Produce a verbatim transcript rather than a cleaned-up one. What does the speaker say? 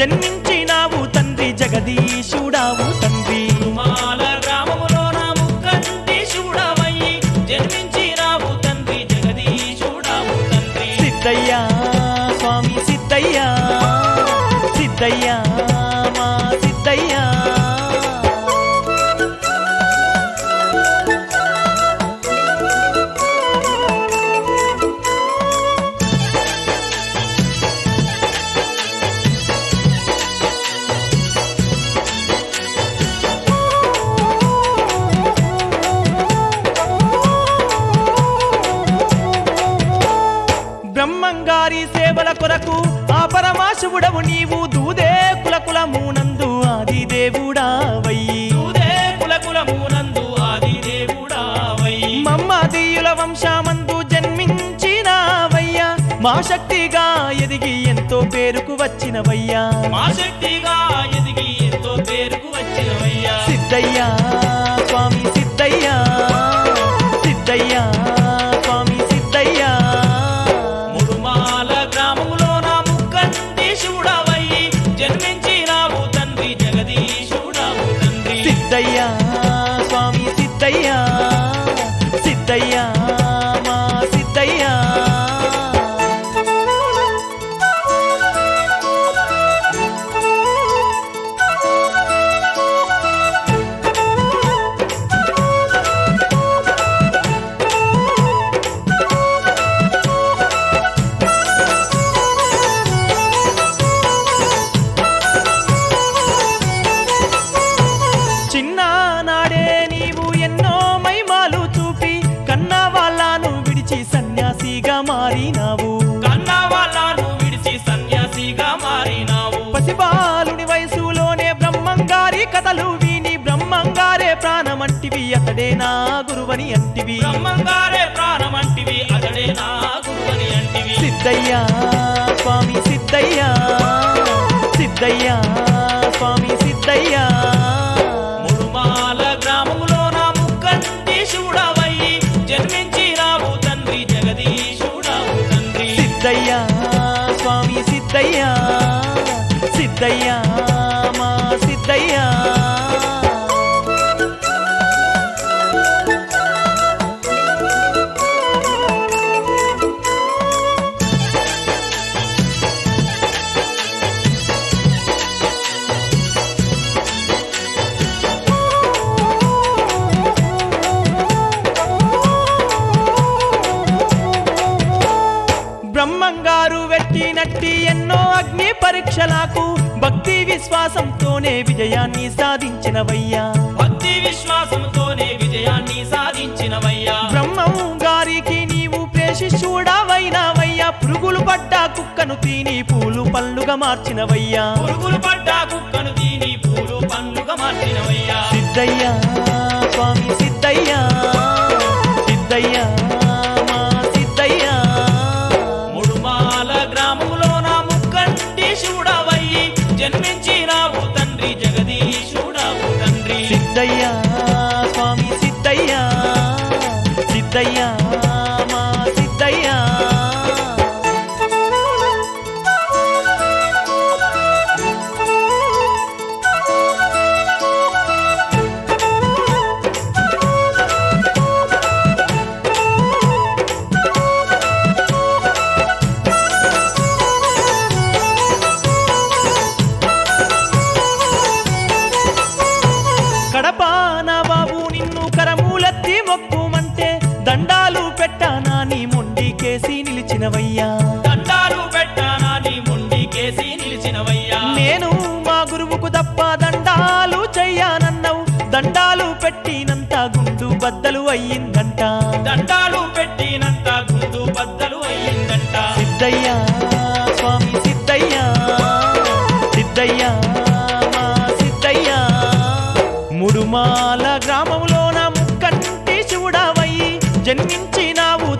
జన్మించినావు తండ్రి జగదీశుడావు తండ్రి మాల గ్రామములోన ముక్కంటి శివుడవయ్యి జన్మించినావు తండ్రి జగదీశుడావు తండ్రి సిద్ధయ్యా స్వామి సిద్ధయ్యా సిద్ధయ్యా మా సిద్ధయ్యా బ్రహ్మంగారి సేవల కొరకు ఆ పరమాశివుడవు నీవు దూదే కుల కులమునందు ఆది దేవుడావయ్యి దూదే కుల కులమునందు ఆది దేవుడావయ్యి మమ్మాదీయుల వంశమందు జన్మించినవయ్యా మా శక్తిగా ఎదిగి ఎంతో పేరుకు వచ్చినవయ్యా మా శక్తిగా ఎదిగి ఎంతో పేరుకు వచ్చినవయ్యా సిద్ధయ్యా స్వామి సిద్ధయ్యా సిద్ధయ్యా స్వామి సిద్ధయ్యా ముడుమాల గ్రామములోన ముక్కంటి శివుడవయ్యి జన్మించినావు తండ్రి జగదీశుడావు తండ్రి సిద్ధయ్యా స్వామి సిద్ధయ్యా సిద్ధయ్యా మా సిద్ధయ్యా చిన్ననాడే నీవు ఎన్నో మైమాలు చూపి కన్నా వాళ్ళను విడిచి సన్యాసిగా మారినావు కన్నా వాళ్ళను విడిచి సన్యాసిగా మారినావు పసిబాలుని వయసులోనే బ్రహ్మంగారి కథలు విని బ్రహ్మంగారే ప్రాణమంటివి అతడే నా గురువని అంటివి బ్రహ్మంగారే ప్రాణమంటివి అతడే నా గురువని అంటివి సిద్ధయ్యా స్వామి సిద్ధయ్యా సిద్ధయ్యా స్వామి సిద్ధయ్యా ముడుమాల గ్రామములోన ముక్కంటి శివుడవయ్యి జన్మించినావు తండ్రి జగదీశుడావు తండ్రి సిద్ధయ్యా స్వామి సిద్ధయ్యా సిద్ధయ్యా మా సిద్ధయ్యా బ్రహ్మంగారు వెట్టినట్టి ఎన్నో అగ్ని పరీక్షలకు భక్తి విశ్వాసంతోనే విజయాన్ని సాధించినవయ్యా భక్తి విశ్వాసంతోనే విజయాన్ని సాధించినవయ్యా బ్రహ్మం గారికి నీవు ప్రేషిష్యుడవైనవయ్యా పురుగులు పడ్డ కుక్కను తిని పూలు పళ్ళుగా మార్చినవయ్యా పురుగులు పడ్డ కుక్కను తిని పూలు పండ్లుగా మార్చినవయ్యా సిద్ధయ్యా స్వామి సిద్ధయ్యా సిద్ధయ్యా మా సిద్ధయ్యా ముడుమాల గ్రామములోన ముక్కంటి శివుడవయ్యి జన్మించినావు తండ్రి జగదీశుడావు తండ్రి సిద్ధయ్యా స్వామి సిద్ధయ్యా సిద్ధయ్యా మా సిద్ధయ్యా కడపాన బాబు నిన్ను కరమూలెత్తి మొక్కుమంటే దండాలు పెట్టానా నీ మొండికేసి నిలిచినవయ్యా దండాలు పెట్టానా నీ మొండికేసి నిలిచినవయ్యా నేను మా గురువుకు తప్ప దండాలు చెయ్యానన్నావు దండాలు పెట్టినంత గుండు బద్దలు అయ్యిందంట దండాలు పెట్టినంత గుండు బద్దలు అయ్యిందంట సిద్ధయ్యా స్వామి సిద్ధయ్యా సిద్ధయ్యా మా సిద్ధయ్యా ముడుమాల గ్రామంలోన ముక్కంటి శివుడవయ్యి జన్మించినావు